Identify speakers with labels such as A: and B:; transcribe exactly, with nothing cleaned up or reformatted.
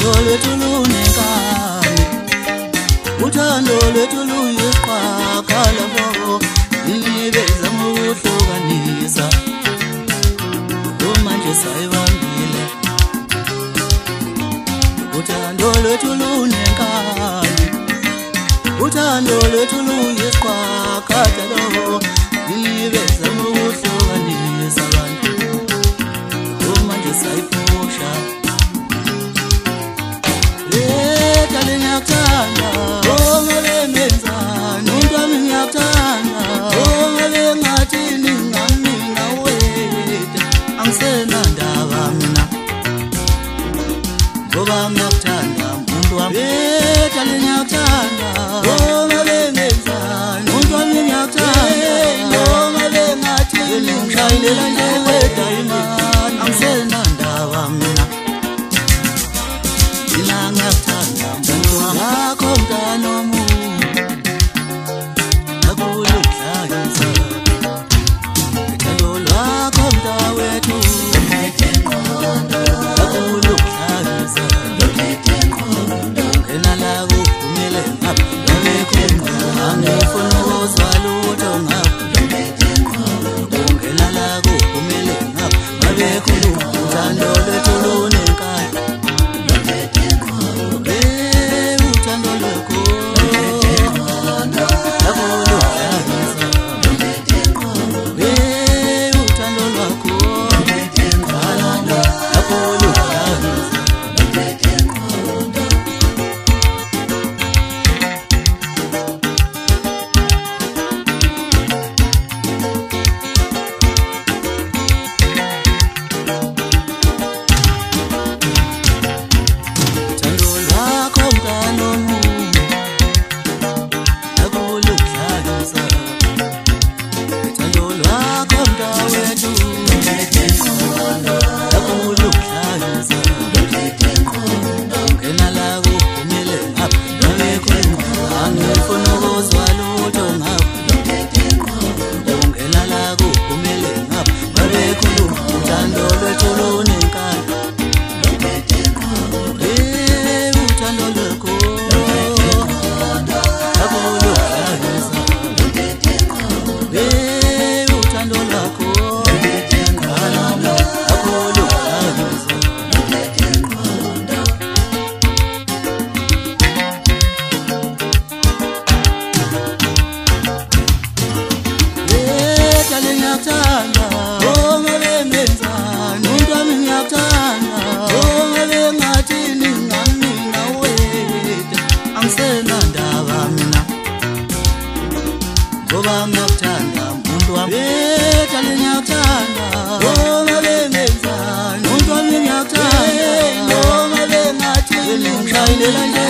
A: uthando lwethu lunenkani, uthando lwethu luyiqhaqhala bo, ilibeza ngokuhlukanisa, manje sayibambile. Uthando lwethu lunenkani, uthando lwethu luyiqhaqhala bo, ilibeza ngokuhlukanisa abantu, manje sayifusha. Leta linyakuthanda, oh ngabe ngenzani, umuntu wami ngiyakuthanda, oh ngabe ngathini ngami ngawethu, angisenandaba mina, ngoba ngiyakuthanda umuntu wami. Leta linyakuthanda, oh ngabe ngenzani, umuntu wami ngiyakuthanda, oh ngabe ngathini ngishayilela nje wedwa imani, angisenandaba mina. Ngiyakuthanda ngakho mntwana womuntu, nakuluhlangisa uthando lwakho mntakwethu, nakuluhlangisa ungena la kuphumele ngapha, angifuni ukuzwa lutho ngapha, ungena la kuphumele ngapha, ngabekhuluma uthando lwethu lunenkani. Oh ngabe ngenzani, umuntu wami ngiyakuthanda, oh ngabe ngathini ngami ngawethu, angisenandaba mina, ngoba ngiyakuthanda umuntu wami. Leta linyakuthanda, oh ngabe ngenzani, umuntu wami ngiyakuthanda, oh ngabe ngathini ngishayilela nje